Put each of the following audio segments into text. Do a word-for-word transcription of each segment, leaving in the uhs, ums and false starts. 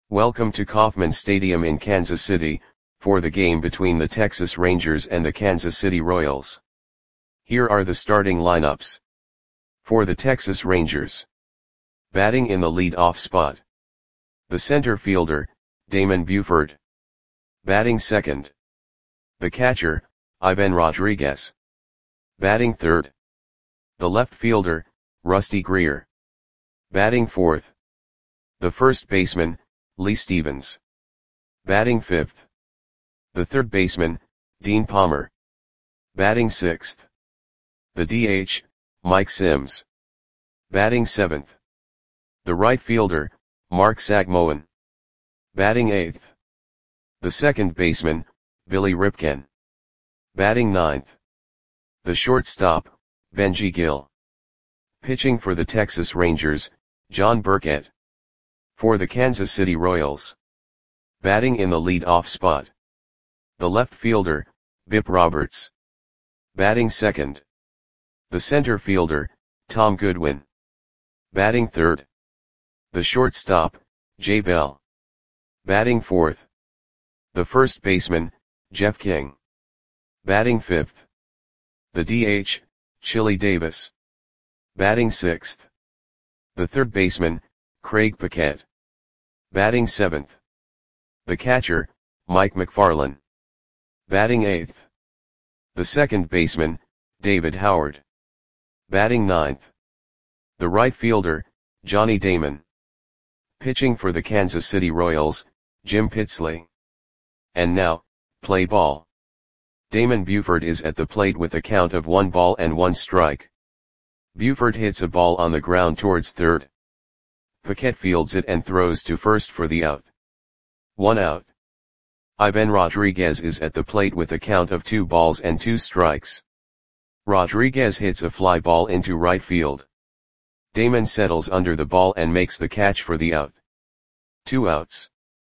Welcome to Kauffman Stadium in Kansas City, for the game between the Texas Rangers and the Kansas City Royals. Here are the starting lineups. For the Texas Rangers. Batting in the lead-off spot. The center fielder, Damon Buford. Batting second. The catcher, Ivan Rodriguez. Batting third. The left fielder, Rusty Greer. Batting fourth. The first baseman, Lee Stevens. Batting fifth. The third baseman, Dean Palmer. Batting sixth. The D H, Mike Sims. Batting seventh. The right fielder, Mark Sagmoen. Batting eighth. The second baseman, Billy Ripken. Batting ninth. The shortstop, Benji Gill. Pitching for the Texas Rangers, John Burkett. For the Kansas City Royals. Batting in the lead-off spot. The left fielder, Bip Roberts. Batting second. The center fielder, Tom Goodwin. Batting third. The shortstop, Jay Bell. Batting fourth. The first baseman, Jeff King. Batting fifth. The D H, Chili Davis. Batting sixth. The third baseman, Craig Paquette. Batting seventh. The catcher, Mike McFarland. Batting eighth. The second baseman, David Howard. Batting ninth. The right fielder, Johnny Damon. Pitching for the Kansas City Royals, Jim Pitsley. And now, play ball. Damon Buford is at the plate with a count of one ball and one strike. Buford hits a ball on the ground towards third. Paquette fields it and throws to first for the out. One out. Ivan Rodriguez is at the plate with a count of two balls and two strikes. Rodriguez hits a fly ball into right field. Damon settles under the ball and makes the catch for the out. Two outs.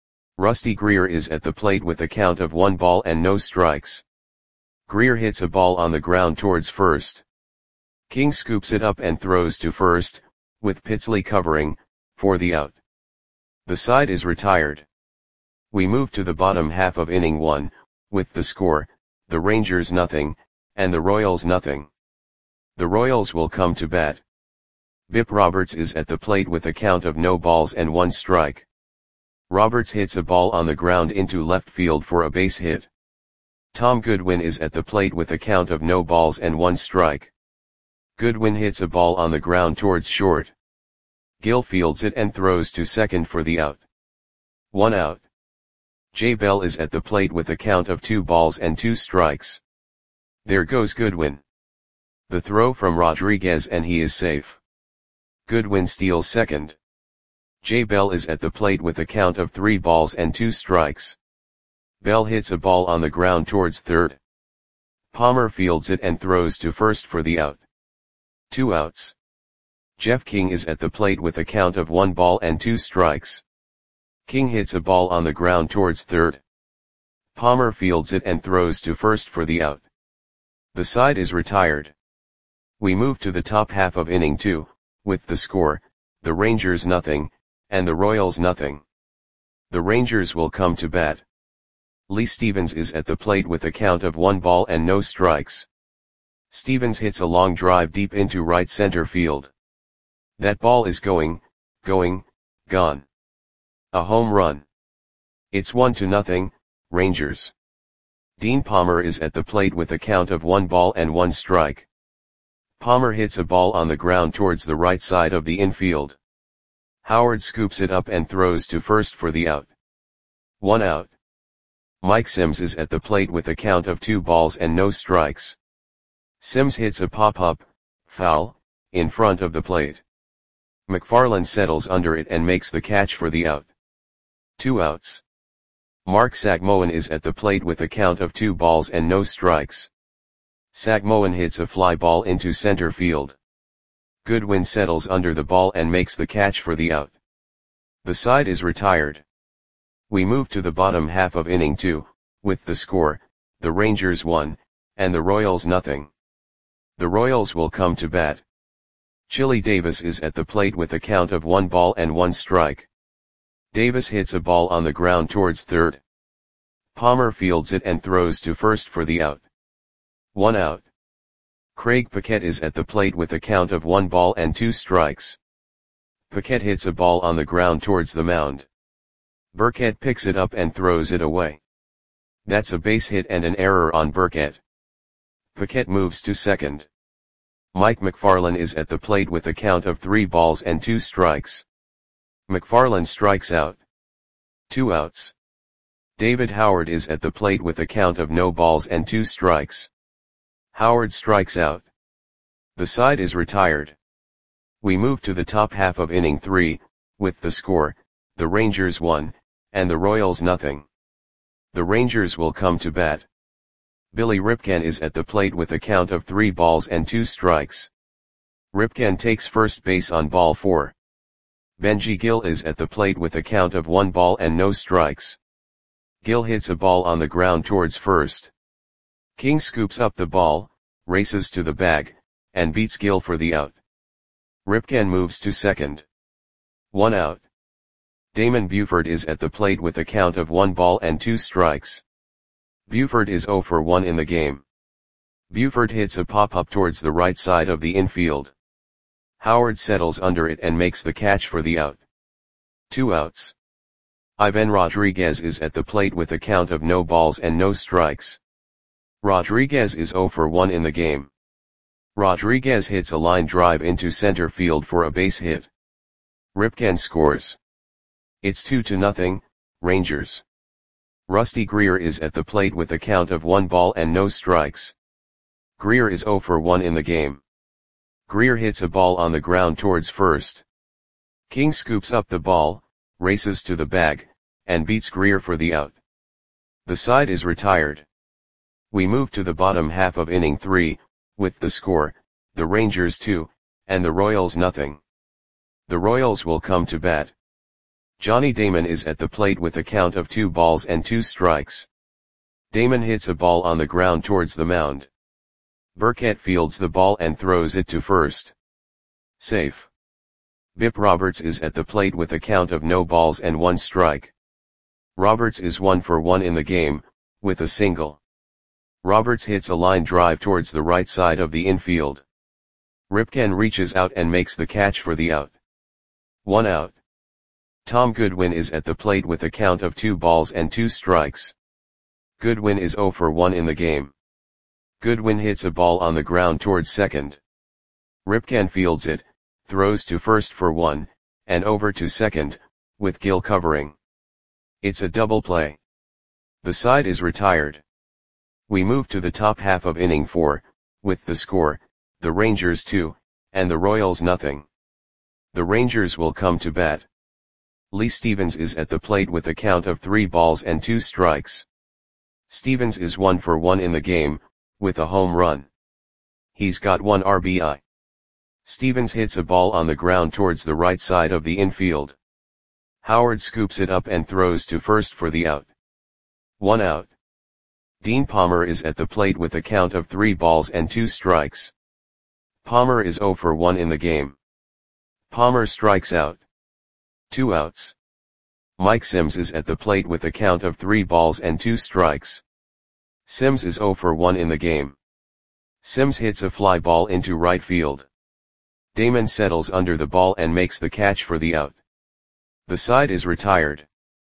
Rusty Greer is at the plate with a count of one ball and no strikes. Greer hits a ball on the ground towards first. King scoops it up and throws to first, with Pitsley covering, for the out. The side is retired. We move to the bottom half of inning one, with the score, the Rangers nothing, and the Royals nothing. The Royals will come to bat. Bip Roberts is at the plate with a count of no balls and one strike. Roberts hits a ball on the ground into left field for a base hit. Tom Goodwin is at the plate with a count of no balls and one strike. Goodwin hits a ball on the ground towards short. Gill fields it and throws to second for the out. One out. Jay Bell is at the plate with a count of two balls and two strikes. There goes Goodwin. The throw from Rodriguez and he is safe. Goodwin steals second. Jay Bell is at the plate with a count of three balls and two strikes. Bell hits a ball on the ground towards third. Palmer fields it and throws to first for the out. Two outs. Jeff King is at the plate with a count of one ball and two strikes. King hits a ball on the ground towards third. Palmer fields it and throws to first for the out. The side is retired. We move to the top half of inning two, with the score, the Rangers nothing, and the Royals nothing. The Rangers will come to bat. Lee Stevens is at the plate with a count of one ball and no strikes. Stevens hits a long drive deep into right center field. That ball is going, going, gone. A home run. It's one to nothing, Rangers. Dean Palmer is at the plate with a count of one ball and one strike. Palmer hits a ball on the ground towards the right side of the infield. Howard scoops it up and throws to first for the out. One out. Mike Sims is at the plate with a count of two balls and no strikes. Sims hits a pop-up, foul, in front of the plate. McFarland settles under it and makes the catch for the out. Two outs. Mark Sagmoen is at the plate with a count of two balls and no strikes. Sagmoen hits a fly ball into center field. Goodwin settles under the ball and makes the catch for the out. The side is retired. We move to the bottom half of inning two, with the score, the Rangers one, and the Royals nothing. The Royals will come to bat. Chili Davis is at the plate with a count of one ball and one strike. Davis hits a ball on the ground towards third. Palmer fields it and throws to first for the out. One out. Craig Paquette is at the plate with a count of one ball and two strikes. Paquette hits a ball on the ground towards the mound. Burkett picks it up and throws it away. That's a base hit and an error on Burkett. Paquette moves to second. Mike McFarland is at the plate with a count of three balls and two strikes. McFarland strikes out. Two outs. David Howard is at the plate with a count of no balls and two strikes. Howard strikes out. The side is retired. We move to the top half of inning three, with the score, the Rangers one, and the Royals nothing. The Rangers will come to bat. Billy Ripken is at the plate with a count of three balls and two strikes. Ripken takes first base on ball four. Benji Gill is at the plate with a count of one ball and no strikes. Gill hits a ball on the ground towards first. King scoops up the ball, races to the bag, and beats Gill for the out. Ripken moves to second. One out. Damon Buford is at the plate with a count of one ball and two strikes. Buford is oh for one in the game. Buford hits a pop-up towards the right side of the infield. Howard settles under it and makes the catch for the out. Two outs. Ivan Rodriguez is at the plate with a count of no balls and no strikes. Rodriguez is oh for one in the game. Rodriguez hits a line drive into center field for a base hit. Ripken scores. It's two to nothing, Rangers. Rusty Greer is at the plate with a count of one ball and no strikes. Greer is oh for one in the game. Greer hits a ball on the ground towards first. King scoops up the ball, races to the bag, and beats Greer for the out. The side is retired. We move to the bottom half of inning three, with the score, the Rangers two, and the Royals nothing. The Royals will come to bat. Johnny Damon is at the plate with a count of two balls and two strikes. Damon hits a ball on the ground towards the mound. Burkett fields the ball and throws it to first. Safe. Bip Roberts is at the plate with a count of no balls and one strike. Roberts is one for one in the game, with a single. Roberts hits a line drive towards the right side of the infield. Ripken reaches out and makes the catch for the out. One out. Tom Goodwin is at the plate with a count of two balls and two strikes. Goodwin is oh for one in the game. Goodwin hits a ball on the ground towards second. Ripken fields it, throws to first for one, and over to second, with Gill covering. It's a double play. The side is retired. We move to the top half of inning four, with the score, the Rangers two, and the Royals nothing. The Rangers will come to bat. Lee Stevens is at the plate with a count of three balls and two strikes. Stevens is one for one in the game, with a home run. He's got one R B I. Stevens hits a ball on the ground towards the right side of the infield. Howard scoops it up and throws to first for the out. One out. Dean Palmer is at the plate with a count of three balls and two strikes. Palmer is oh for one in the game. Palmer strikes out. Two outs. Mike Sims is at the plate with a count of three balls and two strikes. Sims is oh for one in the game. Sims hits a fly ball into right field. Damon settles under the ball and makes the catch for the out. The side is retired.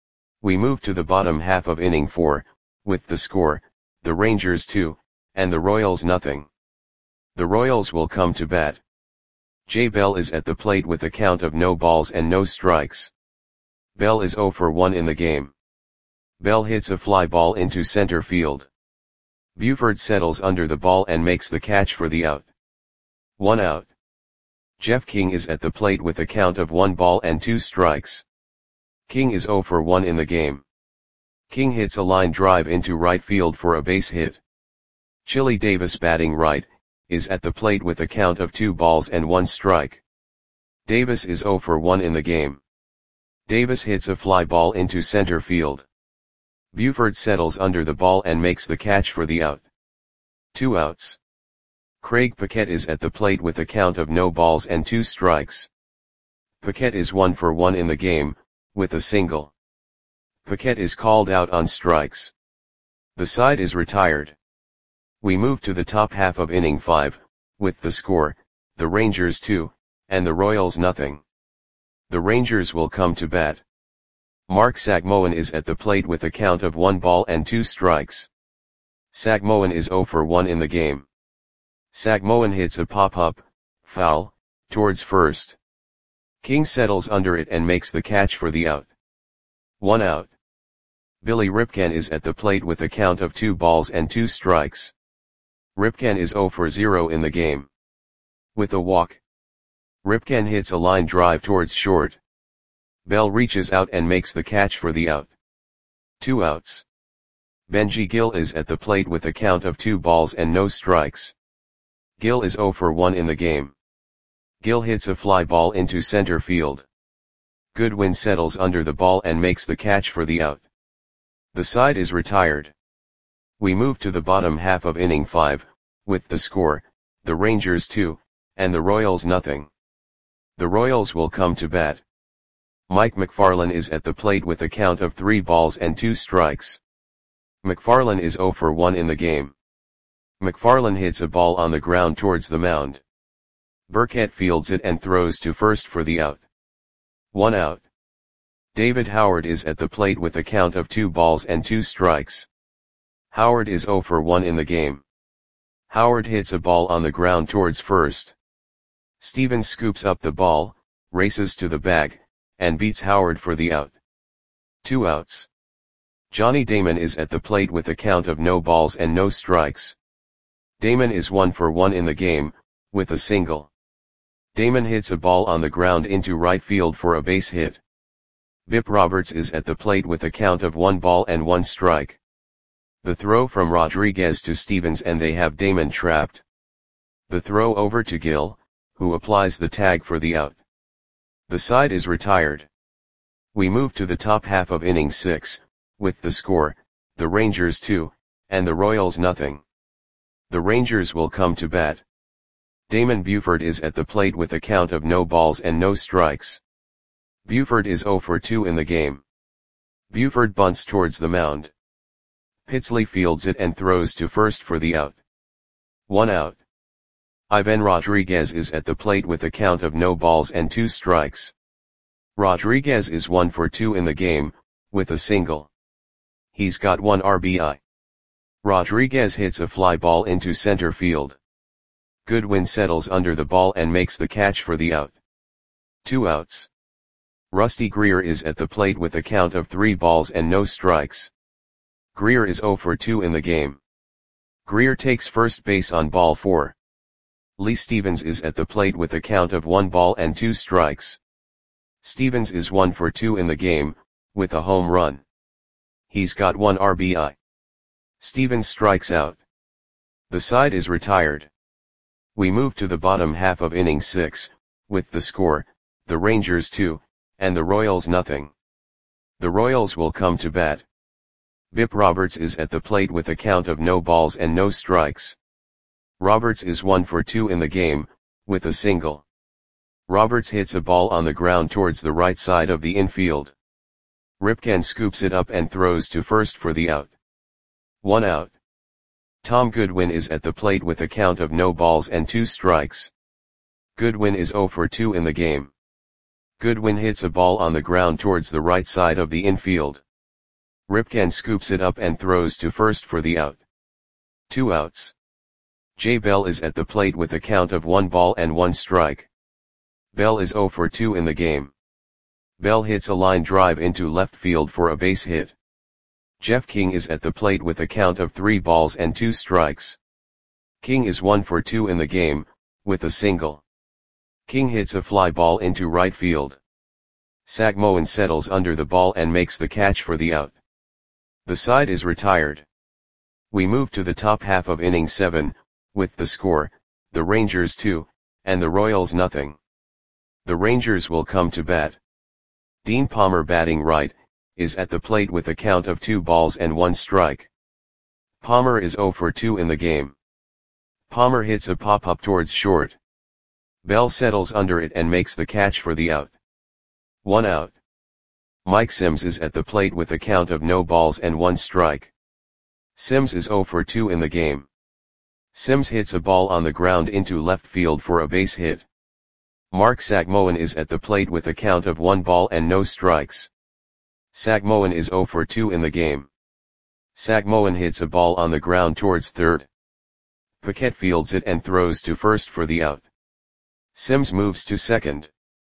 We move to the bottom half of inning four, with the score, the Rangers two, and the Royals nothing. The Royals will come to bat. Jay Bell is at the plate with a count of no balls and no strikes. Bell is oh for one in the game. Bell hits a fly ball into center field. Buford settles under the ball and makes the catch for the out. One out. Jeff King is at the plate with a count of one ball and two strikes. King is oh for one in the game. King hits a line drive into right field for a base hit. Chili Davis, batting right, is at the plate with a count of two balls and one strike. Davis is oh for one in the game. Davis hits a fly ball into center field. Buford settles under the ball and makes the catch for the out. Two outs. Craig Paquette is at the plate with a count of no balls and two strikes. Paquette is one for one in the game, with a single. Paquette is called out on strikes. The side is retired. We move to the top half of inning five, with the score, the Rangers two, and the Royals nothing. The Rangers will come to bat. Mark Sagmoen is at the plate with a count of one ball and two strikes. Sagmoen is zero for one in the game. Sagmoen hits a pop-up, foul, towards first. King settles under it and makes the catch for the out. One out. Billy Ripken is at the plate with a count of two balls and two strikes. Ripken is zero for zero in the game. With a walk. Ripken hits a line drive towards short. Bell reaches out and makes the catch for the out. Two outs. Benji Gil is at the plate with a count of two balls and no strikes. Gil is zero for one in the game. Gil hits a fly ball into center field. Goodwin settles under the ball and makes the catch for the out. The side is retired. We move to the bottom half of inning five, with the score, the Rangers two, and the Royals nothing. The Royals will come to bat. Mike McFarland is at the plate with a count of three balls and two strikes. McFarland is zero for one in the game. McFarland hits a ball on the ground towards the mound. Burkett fields it and throws to first for the out. One out. David Howard is at the plate with a count of two balls and two strikes. Howard is zero for one in the game. Howard hits a ball on the ground towards first. Stevens scoops up the ball, races to the bag, and beats Howard for the out. Two outs. Johnny Damon is at the plate with a count of no balls and no strikes. Damon is one for one in the game, with a single. Damon hits a ball on the ground into right field for a base hit. Bip Roberts is at the plate with a count of one ball and one strike. The throw from Rodriguez to Stevens and they have Damon trapped. The throw over to Gil, who applies the tag for the out. The side is retired. We move to the top half of inning six, with the score, the Rangers two, and the Royals nothing. The Rangers will come to bat. Damon Buford is at the plate with a count of no balls and no strikes. Buford is zero for two in the game. Buford bunts towards the mound. Pitsley fields it and throws to first for the out. One out. Ivan Rodriguez is at the plate with a count of no balls and two strikes. Rodriguez is one for two in the game, with a single. He's got one R B I. Rodriguez hits a fly ball into center field. Goodwin settles under the ball and makes the catch for the out. Two outs. Rusty Greer is at the plate with a count of three balls and no strikes. Greer is zero for two in the game. Greer takes first base on ball four. Lee Stevens is at the plate with a count of one ball and two strikes. Stevens is one for two in the game, with a home run. He's got one R B I. Stevens strikes out. The side is retired. We move to the bottom half of inning six, with the score, the Rangers two, and the Royals nothing. The Royals will come to bat. Bip Roberts is at the plate with a count of no balls and no strikes. Roberts is one for two in the game, with a single. Roberts hits a ball on the ground towards the right side of the infield. Ripken scoops it up and throws to first for the out. One out. Tom Goodwin is at the plate with a count of no balls and two strikes. Goodwin is zero for two in the game. Goodwin hits a ball on the ground towards the right side of the infield. Ripken scoops it up and throws to first for the out. Two outs. Jay Bell is at the plate with a count of one ball and one strike. Bell is zero for two in the game. Bell hits a line drive into left field for a base hit. Jeff King is at the plate with a count of three balls and two strikes. King is one for two in the game, with a single. King hits a fly ball into right field. Sagmoen settles under the ball and makes the catch for the out. The side is retired. We move to the top half of inning seven, with the score, the Rangers two, and the Royals nothing. The Rangers will come to bat. Dean Palmer batting right, is at the plate with a count of two balls and one strike. Palmer is zero for two in the game. Palmer hits a pop-up towards short. Bell settles under it and makes the catch for the out. One out. Mike Sims is at the plate with a count of no balls and one strike. Sims is zero for two in the game. Sims hits a ball on the ground into left field for a base hit. Mark Sagmoen is at the plate with a count of one ball and no strikes. Sagmoen is zero for two in the game. Sagmoen hits a ball on the ground towards third. Paquette fields it and throws to first for the out. Sims moves to second.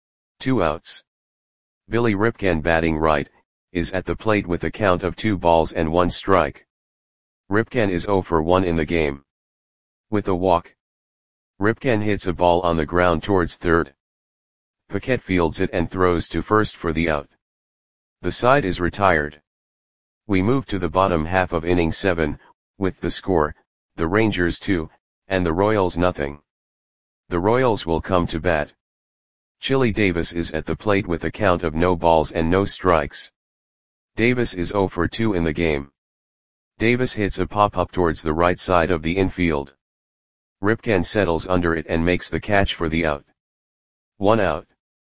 Two outs. Billy Ripken, batting right, is at the plate with a count of two balls and one strike. Ripken is zero for one in the game. With a walk. Ripken hits a ball on the ground towards third. Paquette fields it and throws to first for the out. The side is retired. We move to the bottom half of inning seven, with the score, the Rangers two, and the Royals nothing. The Royals will come to bat. Chili Davis is at the plate with a count of no balls and no strikes. Davis is zero for two in the game. Davis hits a pop-up towards the right side of the infield. Ripken settles under it and makes the catch for the out. One out.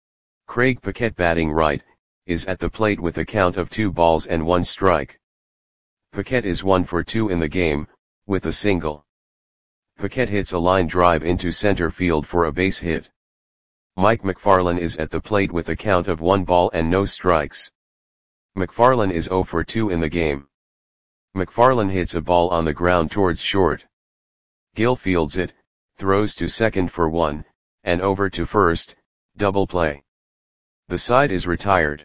Craig Paquette, batting right, is at the plate with a count of two balls and one strike. Paquette is one for two in the game, with a single. Paquette hits a line drive into center field for a base hit. Mike McFarland is at the plate with a count of one ball and no strikes. McFarland is zero for two in the game. McFarland hits a ball on the ground towards short. Gill fields it, throws to second for one, and over to first, double play. The side is retired.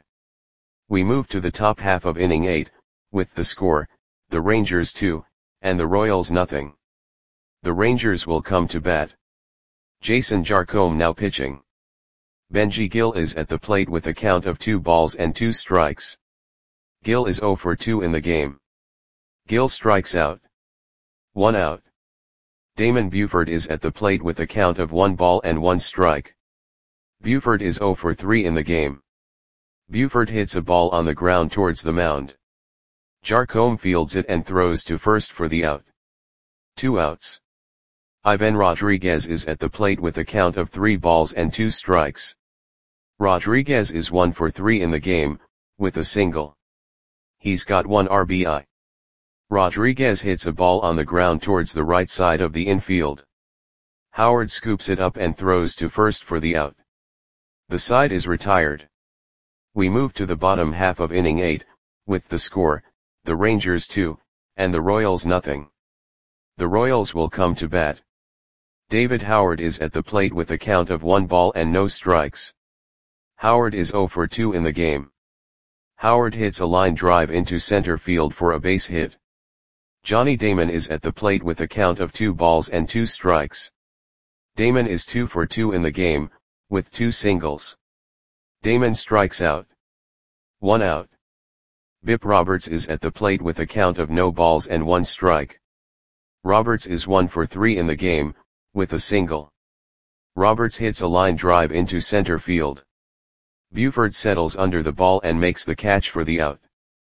We move to the top half of inning eight, with the score, the Rangers two, and the Royals nothing. The Rangers will come to bat. Jason Jarcombe now pitching. Benji Gill is at the plate with a count of two balls and two strikes. Gill is zero for two in the game. Gill strikes out. One out. Damon Buford is at the plate with a count of one ball and one strike. Buford is zero for three in the game. Buford hits a ball on the ground towards the mound. Jarcombe fields it and throws to first for the out. Two outs. Ivan Rodriguez is at the plate with a count of three balls and two strikes. Rodriguez is one for three in the game, with a single. He's got one R B I. Rodriguez hits a ball on the ground towards the right side of the infield. Howard scoops it up and throws to first for the out. The side is retired. We move to the bottom half of inning eight, with the score, the Rangers two, and the Royals nothing. The Royals will come to bat. David Howard is at the plate with a count of one ball and no strikes. Howard is zero for two in the game. Howard hits a line drive into center field for a base hit. Johnny Damon is at the plate with a count of two balls and two strikes. Damon is two for two in the game, with two singles. Damon strikes out. One out. Bip Roberts is at the plate with a count of no balls and one strike. Roberts is one for three in the game, with a single. Roberts hits a line drive into center field. Buford settles under the ball and makes the catch for the out.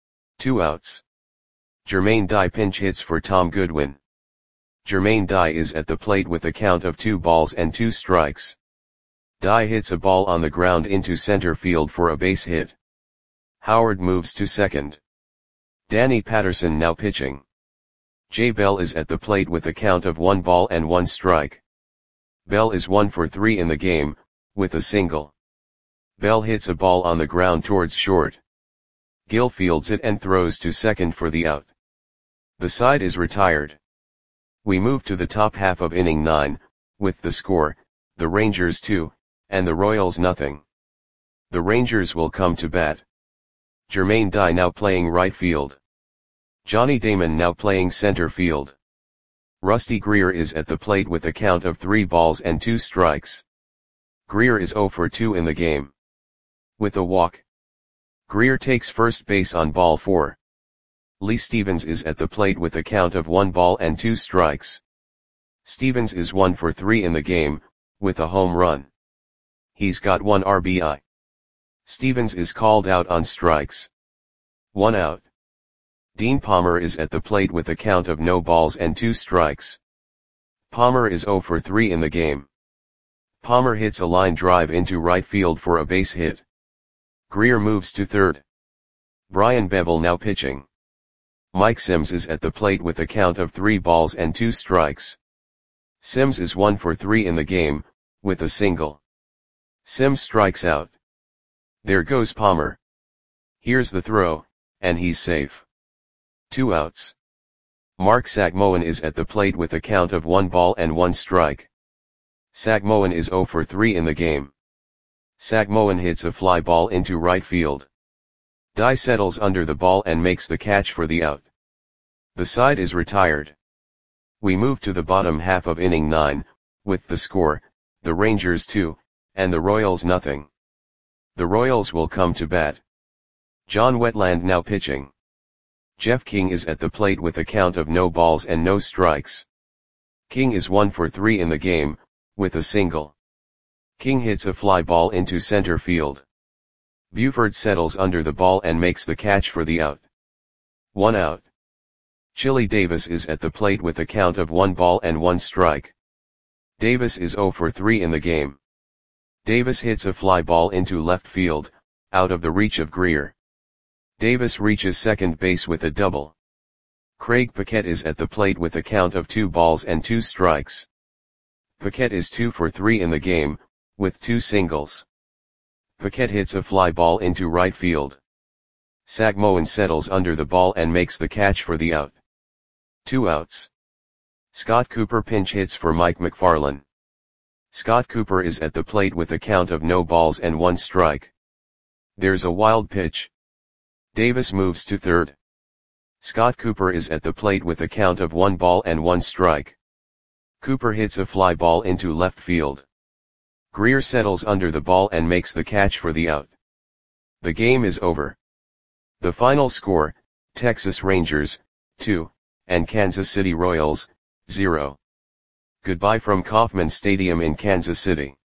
Two outs. Jermaine Dye pinch hits for Tom Goodwin. Jermaine Dye is at the plate with a count of two balls and two strikes. Dye hits a ball on the ground into center field for a base hit. Howard moves to second. Danny Patterson now pitching. Jay Bell is at the plate with a count of one ball and one strike. Bell is one for three in the game, with a single. Bell hits a ball on the ground towards short. Gill fields it and throws to second for the out. The side is retired. We move to the top half of inning nine, with the score, the Rangers two, and the Royals nothing. The Rangers will come to bat. Jermaine Dye now playing right field. Johnny Damon now playing center field. Rusty Greer is at the plate with a count of three balls and two strikes. Greer is zero for two in the game. With a walk. Greer takes first base on ball four. Lee Stevens is at the plate with a count of one ball and two strikes. Stevens is one for three in the game, with a home run. He's got one R B I. Stevens is called out on strikes. One out. Dean Palmer is at the plate with a count of no balls and two strikes. Palmer is zero for three in the game. Palmer hits a line drive into right field for a base hit. Greer moves to third. Brian Bevel now pitching. Mike Sims is at the plate with a count of three balls and two strikes. Sims is one for three in the game, with a single. Sims strikes out. There goes Palmer. Here's the throw, and he's safe. Two outs. Mark Sagmoen is at the plate with a count of one ball and one strike. Sagmoen is zero for three in the game. Sagmoen hits a fly ball into right field. Dye settles under the ball and makes the catch for the out. The side is retired. We move to the bottom half of inning nine, with the score, the Rangers two, and the Royals nothing. The Royals will come to bat. John Wetland now pitching. Jeff King is at the plate with a count of no balls and no strikes. King is one for three in the game, with a single. King hits a fly ball into center field. Buford settles under the ball and makes the catch for the out. One out. Chili Davis is at the plate with a count of one ball and one strike. Davis is zero for three in the game. Davis hits a fly ball into left field, out of the reach of Greer. Davis reaches second base with a double. Craig Paquette is at the plate with a count of two balls and two strikes. Paquette is two for three in the game, with two singles. Paquette hits a fly ball into right field. Sagmoen settles under the ball and makes the catch for the out. Two outs. Scott Cooper pinch hits for Mike McFarland. Scott Cooper is at the plate with a count of no balls and one strike. There's a wild pitch. Davis moves to third. Scott Cooper is at the plate with a count of one ball and one strike. Cooper hits a fly ball into left field. Greer settles under the ball and makes the catch for the out. The game is over. The final score, Texas Rangers, two, and Kansas City Royals, zero. Goodbye from Kauffman Stadium in Kansas City.